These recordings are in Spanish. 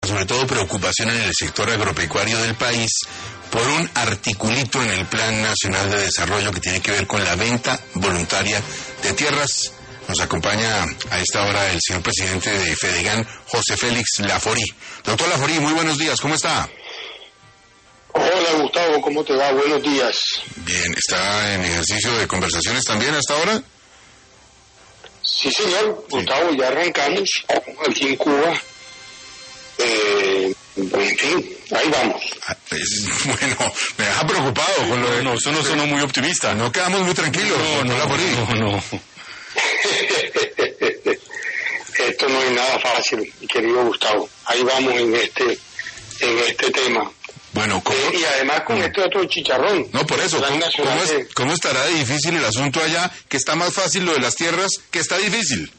sobre todo preocupación en el sector agropecuario del país por un articulito en el Plan Nacional de Desarrollo que tiene que ver con la venta voluntaria de tierras. Nos acompaña a esta hora el señor presidente de Fedegan, José Félix Laforí. Doctor Laforí, muy buenos días, ¿cómo está? Hola Gustavo, ¿cómo te va? Buenos días. Bien, ¿está en ejercicio de conversaciones también hasta ahora? Sí, señor, sí. Gustavo, ya arrancamos aquí en Cuba. En fin, ahí vamos. Bueno, me deja preocupado con lo de... No, eso no sonó muy optimista. No quedamos muy tranquilos. No. Esto no es nada fácil, mi querido Gustavo. Ahí vamos en este tema. Bueno, y además con este otro chicharrón. No, por eso, ¿cómo estará de difícil el asunto allá? Que está más fácil lo de las tierras, que está difícil.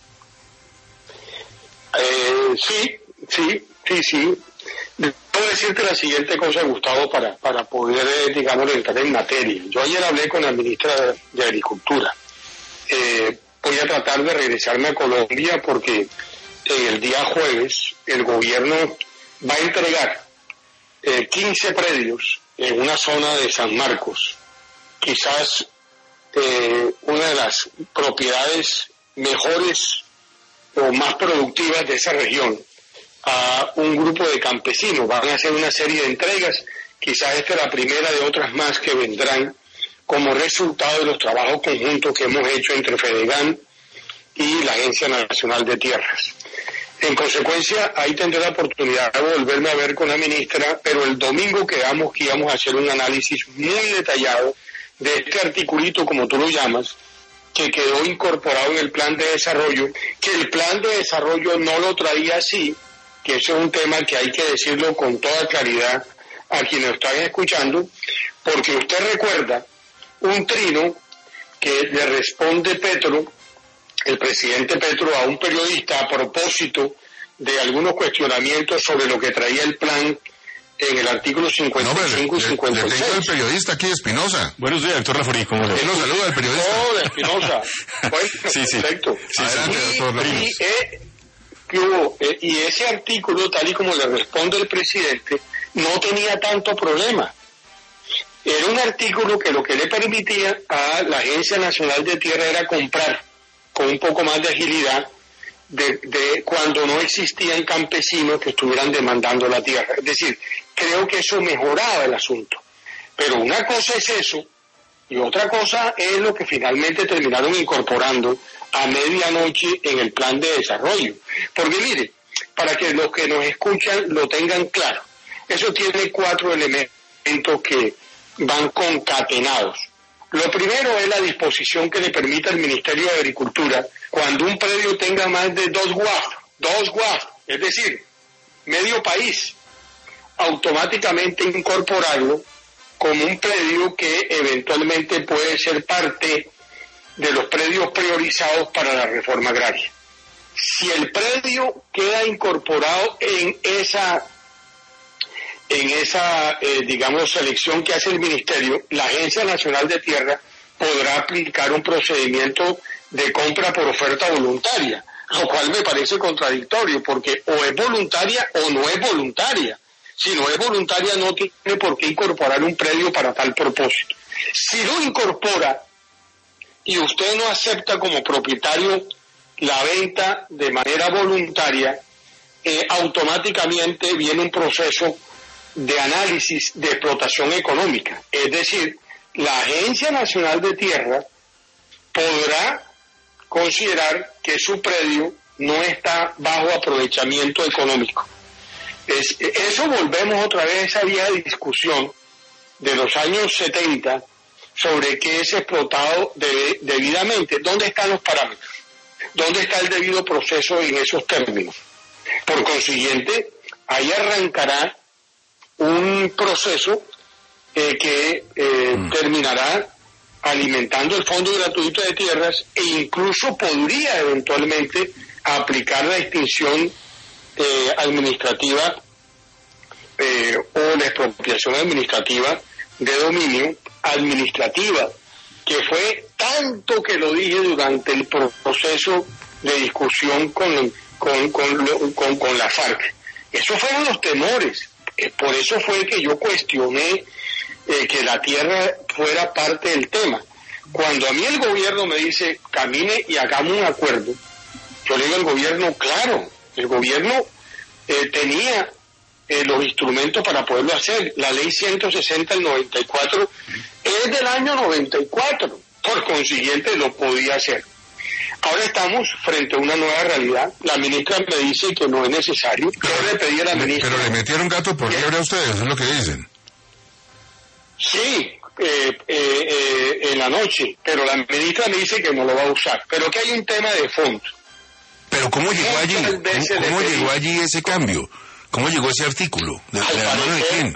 Sí. Puedo decirte la siguiente cosa, Gustavo, para poder, digamos, entrar en materia. Yo ayer hablé con la ministra de Agricultura. Voy a tratar de regresarme a Colombia porque el día jueves el gobierno va a entregar 15 predios en una zona de San Marcos, quizás una de las propiedades mejores o más productivas de esa región, a un grupo de campesinos. Van a hacer una serie de entregas, quizás esta es la primera de otras más que vendrán como resultado de los trabajos conjuntos que hemos hecho entre Fedegan y la Agencia Nacional de Tierras. En consecuencia, ahí tendré la oportunidad de volverme a ver con la ministra, pero el domingo quedamos que íbamos a hacer un análisis muy detallado de este articulito, como tú lo llamas, que quedó incorporado en el plan de desarrollo, que el plan de desarrollo no lo traía así, que eso es un tema que hay que decirlo con toda claridad a quienes están escuchando, porque usted recuerda un trino que le responde Petro, el presidente Petro, a un periodista a propósito de algunos cuestionamientos sobre lo que traía el plan en el artículo 55 y 56. Le tengo el periodista aquí, Espinosa. Buenos días, doctor Laforí, ¿cómo le va? Él lo saluda, el periodista. Hola, Espinosa. Bueno, sí. Perfecto. Sí, adelante, doctor Laforí. Y ese artículo, tal y como le responde el presidente, no tenía tanto problema. Era un artículo que lo que le permitía a la Agencia Nacional de Tierra era comprar con un poco más de agilidad de cuando no existían campesinos que estuvieran demandando la tierra. Es decir, creo que eso mejoraba el asunto. Pero una cosa es eso y otra cosa es lo que finalmente terminaron incorporando a medianoche en el plan de desarrollo. Porque mire, para que los que nos escuchan lo tengan claro, eso tiene 4 elementos que van concatenados. Lo primero es la disposición que le permite al Ministerio de Agricultura, cuando un predio tenga más de 2 guaf, es decir, medio país, automáticamente incorporarlo como un predio que eventualmente puede ser parte de los predios priorizados para la reforma agraria. Si el predio queda incorporado en esa digamos, selección que hace el Ministerio, la Agencia Nacional de Tierra podrá aplicar un procedimiento de compra por oferta voluntaria, lo cual me parece contradictorio, porque o es voluntaria o no es voluntaria. Si no es voluntaria, no tiene por qué incorporar un predio para tal propósito. Si lo incorpora y usted no acepta como propietario la venta de manera voluntaria, automáticamente viene un proceso de análisis de explotación económica. Es decir, la Agencia Nacional de Tierra podrá considerar que su predio no está bajo aprovechamiento económico. Eso volvemos otra vez a esa vieja discusión de los años 70 sobre qué es explotado debidamente. ¿Dónde están los parámetros? ¿Dónde está el debido proceso en esos términos? Por consiguiente, ahí arrancará un proceso que terminará alimentando el Fondo Gratuito de Tierras e incluso podría eventualmente aplicar la extinción administrativa o la expropiación administrativa de dominio administrativa, que fue tanto que lo dije durante el proceso de discusión con la FARC. Esos fueron los temores. Por eso fue que yo cuestioné que la tierra fuera parte del tema. Cuando a mí el gobierno me dice, camine y hagamos un acuerdo, yo le digo al gobierno, claro, el gobierno tenía los instrumentos para poderlo hacer. La ley 160 del 94 es del año 94, por consiguiente lo podía hacer. Ahora estamos frente a una nueva realidad. La ministra me dice que no es necesario. Yo le pedí a la ministra... Pero le metieron gato por liebre a ustedes, eso es lo que dicen. Sí, en la noche, pero la ministra me dice que no lo va a usar. Pero que hay un tema de fondo. Pero ¿cómo llegó allí? ¿Cómo llegó allí ese cambio? ¿Cómo llegó ese artículo? ¿De la mano de quién?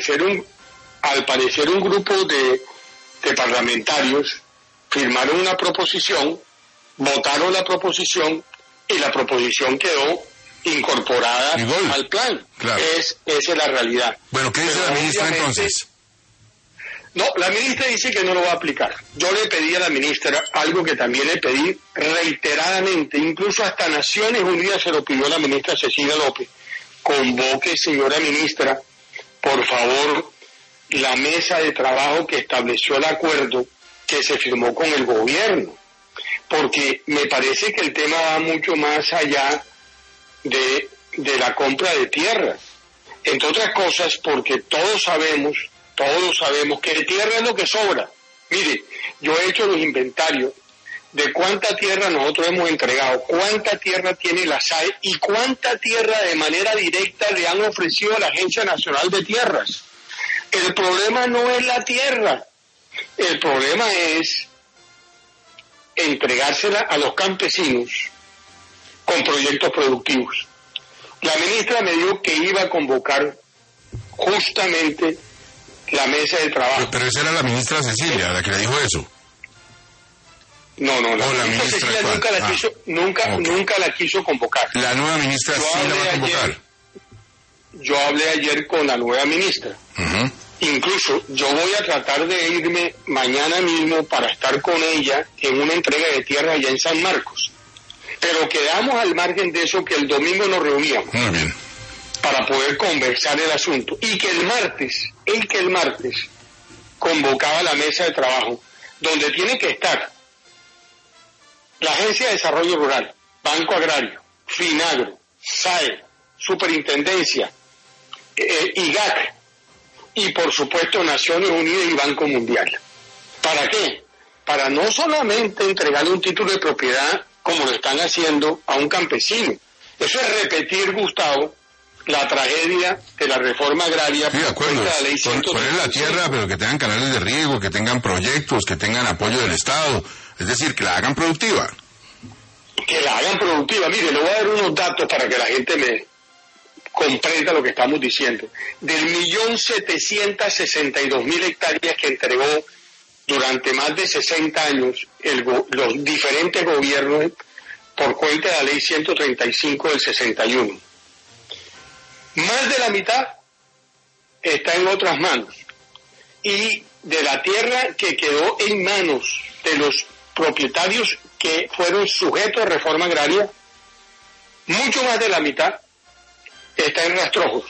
Al parecer un grupo de parlamentarios firmaron una proposición, votaron la proposición y la proposición quedó incorporada al plan. Claro. Esa es la realidad. Bueno, ¿qué dice la ministra entonces? No, la ministra dice que no lo va a aplicar. Yo le pedí a la ministra algo que también le pedí reiteradamente, incluso hasta Naciones Unidas se lo pidió la ministra Cecilia López. Convoque, señora ministra, por favor, la mesa de trabajo que estableció el acuerdo que se firmó con el gobierno, porque me parece que el tema va mucho más allá de la compra de tierras. Entre otras cosas, porque todos sabemos que tierra es lo que sobra. Mire, yo he hecho los inventarios de cuánta tierra nosotros hemos entregado, cuánta tierra tiene la SAE y cuánta tierra de manera directa le han ofrecido a la Agencia Nacional de Tierras. El problema no es la tierra, el problema es entregársela a los campesinos con proyectos productivos. La ministra me dijo que iba a convocar justamente la mesa de trabajo. Pero esa era la ministra Cecilia, la que le dijo eso. No, la ministra Cecilia nunca la quiso convocar. La nueva ministra sí la va a convocar. Yo hablé ayer con la nueva ministra. Uh-huh. Incluso yo voy a tratar de irme mañana mismo para estar con ella en una entrega de tierra allá en San Marcos. Pero quedamos al margen de eso que el domingo nos reuníamos. Muy bien. Para poder conversar el asunto. Y que el martes convocaba la mesa de trabajo, donde tiene que estar la Agencia de Desarrollo Rural, Banco Agrario, Finagro, SAE, Superintendencia, IGAC, y por supuesto Naciones Unidas y Banco Mundial. ¿Para qué? Para no solamente entregarle un título de propiedad como lo están haciendo a un campesino. Eso es repetir, Gustavo, la tragedia de la reforma agraria. Sí, de acuerdo. De la ley poner la tierra, pero que tengan canales de riego, que tengan proyectos, que tengan apoyo del Estado. Es decir, que la hagan productiva. Que la hagan productiva. Mire, le voy a dar unos datos para que la gente me comprenda lo que estamos diciendo. Del 1.762.000 hectáreas que entregó durante más de 60 años los diferentes gobiernos por cuenta de la ley 135 del 61. Más de la mitad está en otras manos. Y de la tierra que quedó en manos de los propietarios que fueron sujetos a reforma agraria, mucho más de la mitad está en rastrojos.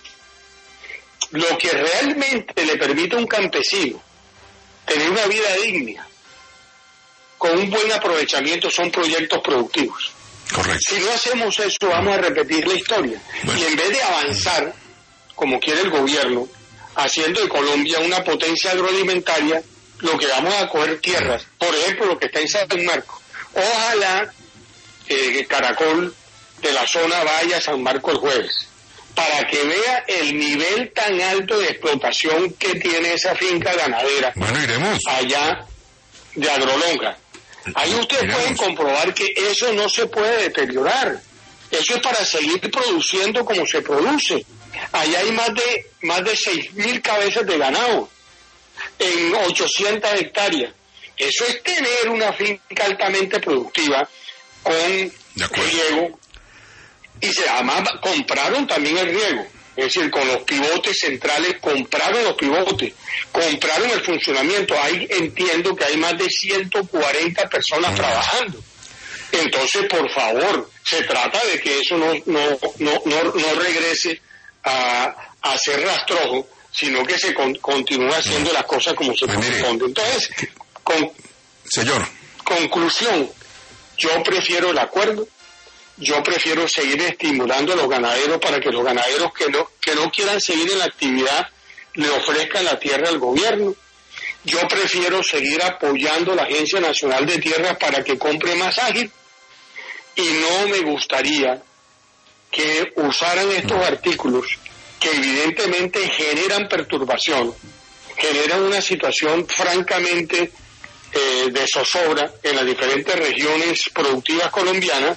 Lo que realmente le permite a un campesino tener una vida digna, con un buen aprovechamiento, son proyectos productivos. Correcto. Si no hacemos eso, vamos a repetir la historia. Bueno. Y en vez de avanzar, como quiere el gobierno, haciendo de Colombia una potencia agroalimentaria, lo que vamos a coger tierras, por ejemplo, lo que está en San Marcos. Ojalá Caracol de la zona vaya a San Marcos el jueves, para que vea el nivel tan alto de explotación que tiene esa finca ganadera. Bueno, iremos. Allá de Agrolonga. Ahí ustedes pueden comprobar que eso no se puede deteriorar. Eso es para seguir produciendo como se produce. Allá hay más de 6.000 cabezas de ganado en 800 hectáreas. Eso es tener una finca altamente productiva con riego. Y además compraron también el riego. Es decir, con los pivotes centrales compraron los pivotes, compraron el funcionamiento. Ahí entiendo que hay más de 140 personas trabajando. Entonces, por favor, se trata de que eso no regrese hacer rastrojo, sino que se continúa haciendo las cosas como se corresponde. Entonces, señor, conclusión, yo prefiero el acuerdo, yo prefiero seguir estimulando a los ganaderos para que los ganaderos que no quieran seguir en la actividad le ofrezcan la tierra al gobierno. Yo prefiero seguir apoyando a la Agencia Nacional de Tierras para que compre más ágil, y no me gustaría que usaran estos artículos que evidentemente generan perturbación, generan una situación francamente de zozobra en las diferentes regiones productivas colombianas,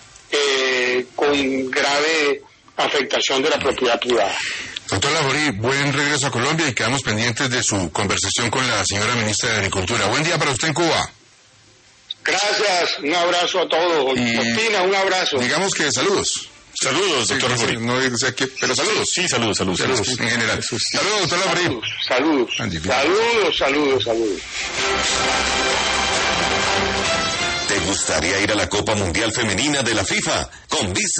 con grave afectación de la propiedad privada. Doctor Laforí, buen regreso a Colombia y quedamos pendientes de su conversación con la señora ministra de Agricultura. Buen día para usted en Cuba. Gracias, un abrazo a todos. Ospina, un abrazo. Digamos que saludos. Saludos, doctor Laforí. No, pero saludos. Sí, saludos En general. Saludos, doctor Laforí. Saludos. ¿Te gustaría ir a la Copa Mundial Femenina de la FIFA? Con Visa